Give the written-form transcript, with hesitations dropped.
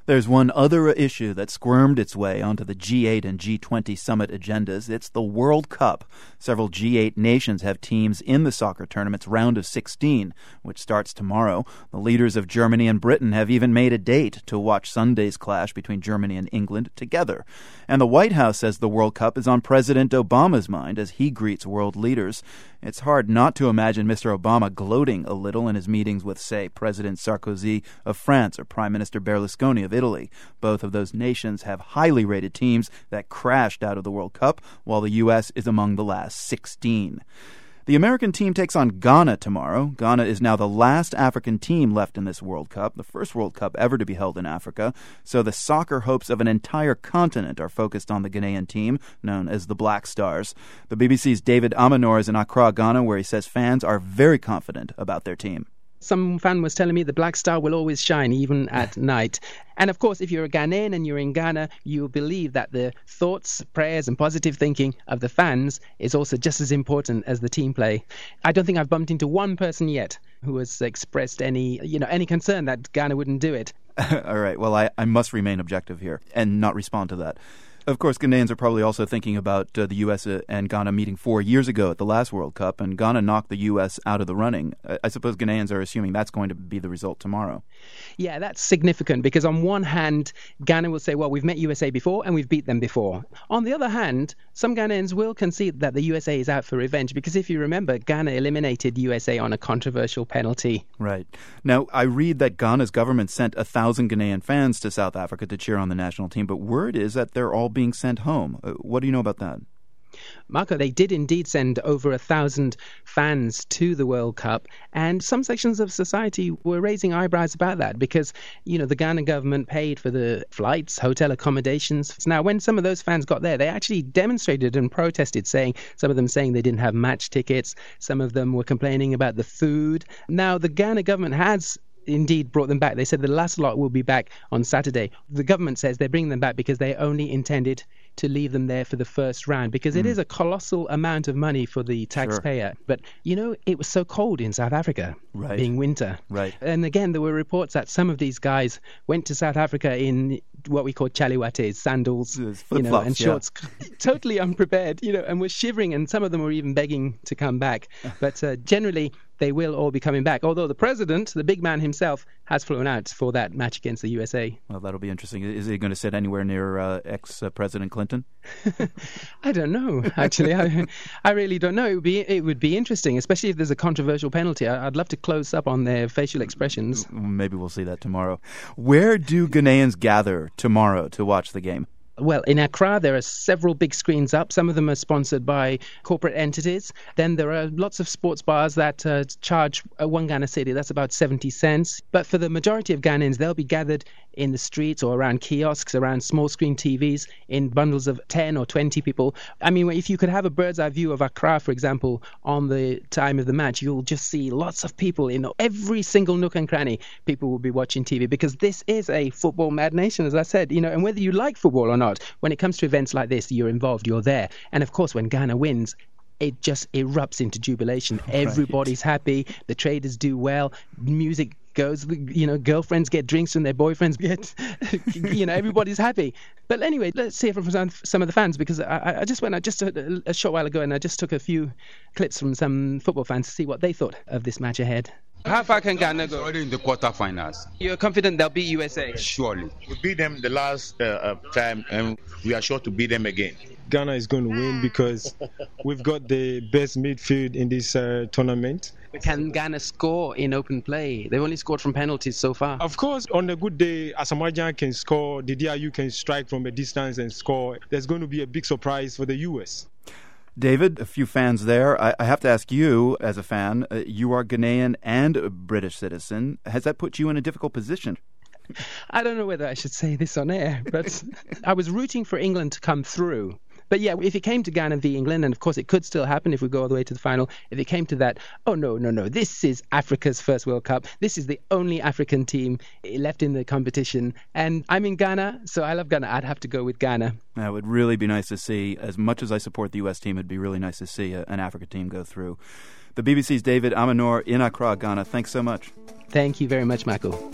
There's one other issue that squirmed its way onto the G8 and G20 summit agendas. It's the World Cup. Several G8 nations have teams in the soccer tournament's round of 16, which starts tomorrow. The leaders of Germany and Britain have even made a date to watch Sunday's clash between Germany and England together. And the White House says the World Cup is on President Obama's mind as he greets world leaders. It's hard not to imagine Mr. Obama gloating a little in his meetings with, say, President Sarkozy of France or Prime Minister Berlusconi of Italy. Both of those nations have highly rated teams that crashed out of the World Cup, while the U.S. is among the last 16. The American team takes on Ghana tomorrow. Ghana is now the last African team left in this World Cup, the first World Cup ever to be held in Africa. So the soccer hopes of an entire continent are focused on the Ghanaian team, known as the Black Stars. The BBC's David Amanor is in Accra, Ghana, where he says fans are very confident about their team. Some fan was telling me the Black Star will always shine, even at night. And of course, if you're a Ghanaian and you're in Ghana, you believe that the thoughts, prayers, and positive thinking of the fans is also just as important as the team play. I don't think I've bumped into one person yet who has expressed any concern that Ghana wouldn't do it. All right. Well, I must remain objective here and not respond to that. Of course, Ghanaians are probably also thinking about the U.S. and Ghana meeting 4 years ago at the last World Cup, and Ghana knocked the U.S. out of the running. I suppose Ghanaians are assuming that's going to be the result tomorrow. Yeah, that's significant because on one hand, Ghana will say, well, we've met USA before and we've beat them before. On the other hand, some Ghanaians will concede that the USA is out for revenge because if you remember, Ghana eliminated USA on a controversial penalty. Right. Now, I read that Ghana's government sent 1,000 Ghanaian fans to South Africa to cheer on the national team, but word is that they're all being sent home. What do you know about that? Marco, they did indeed send over 1,000 fans to the World Cup, and some sections of society were raising eyebrows about that because, the Ghana government paid for the flights, hotel accommodations. Now, when some of those fans got there, they actually demonstrated and protested, some of them saying they didn't have match tickets, some of them were complaining about the food. Now, the Ghana government has indeed brought them back. They said the last lot will be back on Saturday. The government says they're bringing them back because they only intended to leave them there for the first round because it is a colossal amount of money for the taxpayer. Sure. But, it was so cold in South Africa, right, being winter. Right. And again, there were reports that some of these guys went to South Africa in what we call chaliwates, sandals, and shorts, totally unprepared, and were shivering, and some of them were even begging to come back. But generally, they will all be coming back, although the president, the big man himself, has flown out for that match against the USA. Well, that'll be interesting. Is he going to sit anywhere near ex-President Clinton? I don't know, actually. I really don't know. It would be interesting, especially if there's a controversial penalty. I'd love to close up on their facial expressions. Maybe we'll see that tomorrow. Where do Ghanaians gather tomorrow to watch the game? Well, in Accra, there are several big screens up. Some of them are sponsored by corporate entities. Then there are lots of sports bars that charge 1 Ghana cedi. That's about 70 cents. But for the majority of Ghanaians, they'll be gathered in the streets or around kiosks, around small screen TVs, in bundles of 10 or 20 people. I mean, if you could have a bird's eye view of Accra, for example, on the time of the match, you'll just see lots of people in every single nook and cranny. People will be watching TV because this is a football mad nation, as I said, and whether you like football or not, when it comes to events like this, you're involved, you're there. And of course, when Ghana wins, it just erupts into jubilation. Everybody's happy. The traders do well. Music goes, girlfriends get drinks and their boyfriends get, everybody's happy. But anyway, let's hear from some of the fans because I just went just a short while ago and I just took a few clips from some football fans to see what they thought of this match ahead. How far can Ghana go? Already in the quarterfinals. You're confident they'll beat USA? Surely. We beat them the last time and we are sure to beat them again. Ghana is going to win because we've got the best midfield in this tournament. Can Ghana score in open play? They've only scored from penalties so far. Of course, on a good day, Asamoah can score, Didier Ayew can strike from a distance and score. There's going to be a big surprise for the US. David, a few fans there. I have to ask you, as a fan, you are Ghanaian and a British citizen. Has that put you in a difficult position? I don't know whether I should say this on air, but I was rooting for England to come through. But yeah, if it came to Ghana v England, and of course it could still happen if we go all the way to the final, if it came to that, no, this is Africa's first World Cup. This is the only African team left in the competition. And I'm in Ghana, so I love Ghana. I'd have to go with Ghana. It would really be nice to see, as much as I support the U.S. team, it'd be really nice to see an African team go through. The BBC's David Amanor in Accra, Ghana. Thanks so much. Thank you very much, Michael.